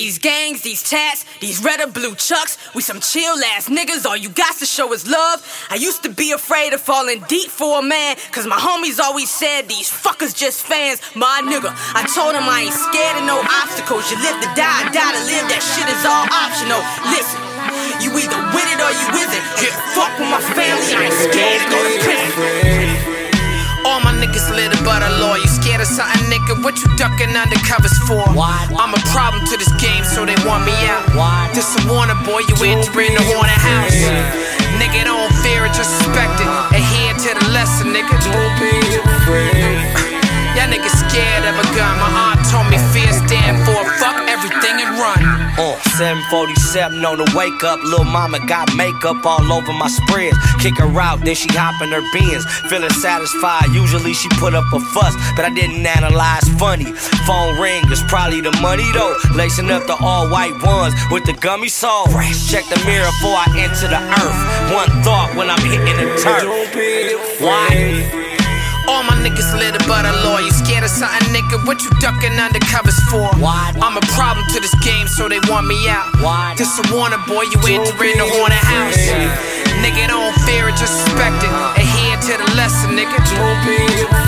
These gangs, these tats, these red or blue chucks, we some chill ass niggas, all you got to show is love. I used to be afraid of falling deep for a man, cause my homies always said these fuckers just fans. My nigga, I told him I ain't scared of no obstacles. You live to die, die to live, that shit is all optional. Listen, you either with it or you isn't. Yeah, fuck with my family, I ain't scared to go to prison. All my niggas live by the law. You scared of something, nigga? What you ducking undercovers for? I'm a problem to this game, so they want me out. This a warning, boy, you entering the haunted house. Nigga, don't fear it, just respect it. Adhere to the lesson, nigga. Don't be afraid. Y'all niggas scared of a gun. My aunt told me fear stand for fuck everything and run. 747 on the wake up. Lil' mama got makeup all over my spreads. Kick her out, then she hop in her Benz. Feeling satisfied, usually she put up a fuss, but I didn't analyze funny. Phone ring, it's probably the money though. Lacing up the all white ones with the gummy soul. Check the mirror before I enter the earth. One thought when I'm hitting the turf. Why? All my niggas live by the law. You scared of something, nigga? What you ducking undercovers for? I'm a problem to this game, so they want me out. This a warning, boy, you entering the haunted house. Nigga, don't fear it, just respect it. Adhere to the lesson, nigga. Don't be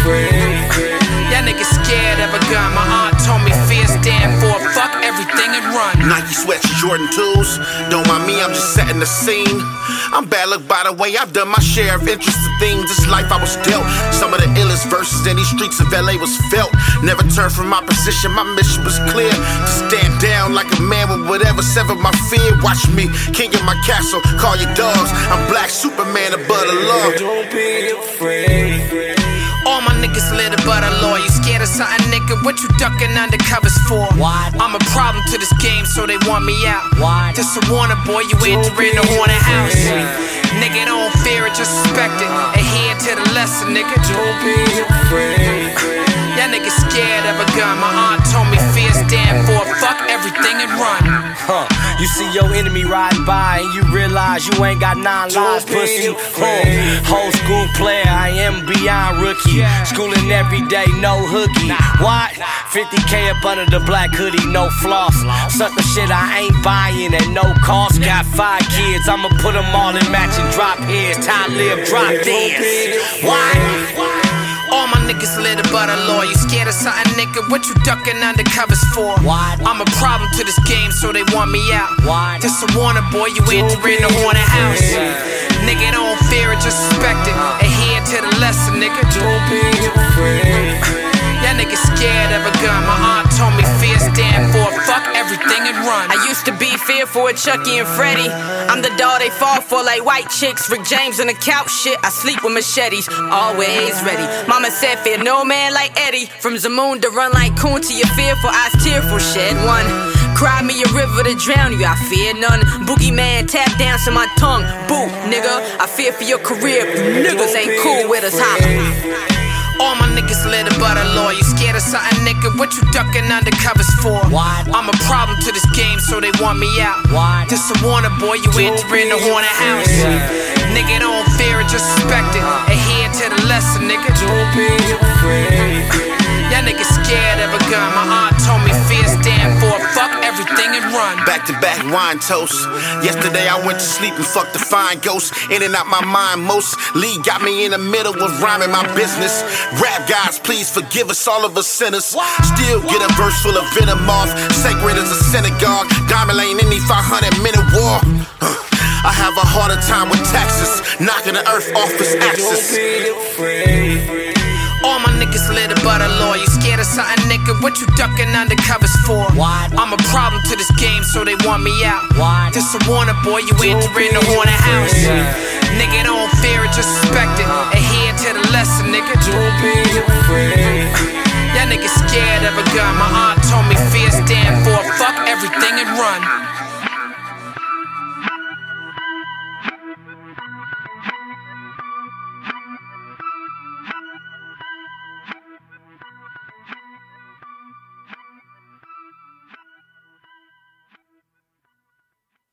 afraid. Y'all niggas scared of a gun. My aunt told me fear stand for fuck everything and run. Nike sweats, Jordan 2s. Don't mind me, I'm just setting the scene. I'm bad luck, by the way, I've done my share of interesting things. This life I was dealt. Some of the illest verses in these streets of LA was felt. Never turned from my position, my mission was clear. To stand down like a man with whatever severed my fear. Watch me, king in my castle, call your dogs. I'm Black Superman above the law. Don't be afraid. All my niggas live by the law. You scared of something, nigga? What you ducking undercovers for? I'm a problem to this game, so they want me out. This a warning, boy, you entering the haunted house. Nigga, don't fear it, just respect it. Adhere to the lesson, nigga. Don't be afraid. Y'all niggas scared of a gun. My aunt told me fear stand for fuck everything and run. You see your enemy riding by and you realize you ain't got 9 lives, pussy. Whole school player, I am beyond rookie. Schooling every day, no hooky. What? 50K up under the black hoodie, no floss. Sucker shit I ain't buying at no cost. Got 5 kids, I'ma put them all in matching drop heads. Time live, drop dead. Why? All my niggas live by the law. You scared of something, nigga? What you ducking undercovers for? I'm a problem to this game, so they want me out. This a warning, boy, you entering the haunted house. Nigga, don't fear it, just respect it. Adhere to the lesson, nigga. Don't be afraid. Y'all niggas scared of a gun. My aunt told me fear stand for fuck everything and run. I used to be fearful of Chucky and Freddy. I'm the dog they fall for like white chicks. Rick James on the couch shit. I sleep with machetes, always ready. Mama said fear no man like Eddie. From Zamoon to run like Coon to your fearful eyes tearful. Shed one. Cry me a river to drown you, I fear none. Boogeyman tap dance on my tongue. Boo, nigga, I fear for your career. You niggas ain't cool with us, huh? All my niggas live by the law. You scared of something, nigga? What you ducking undercovers for? I'm a problem to this game, so they want me out. This a warning, boy, you entering the haunted house. Nigga, don't fear it, just respect it. Adhere to the lesson, nigga. Don't be afraid. Y'all niggas scared of a gun. My aunt told me fear stand for fuck everything and run. Back to back wine toast. Yesterday I went to sleep and fucked the fine ghost. In and out my mind most. Lee got me in the middle of rhyming my business. Rap guys, please forgive us, all of us sinners. Still get a verse full of venom off. Sacred as a synagogue. Diamond Lane in the 500-minute war. I have a harder time with taxes. Knocking the earth off its axis. Don't be afraid. All my niggas live by the law. You scared of something, nigga? What you ducking undercovers for? I'm a problem to this game, so they want me out. This a warning, boy, you entering the haunted house. Nigga, don't fear it, just respect it. Adhere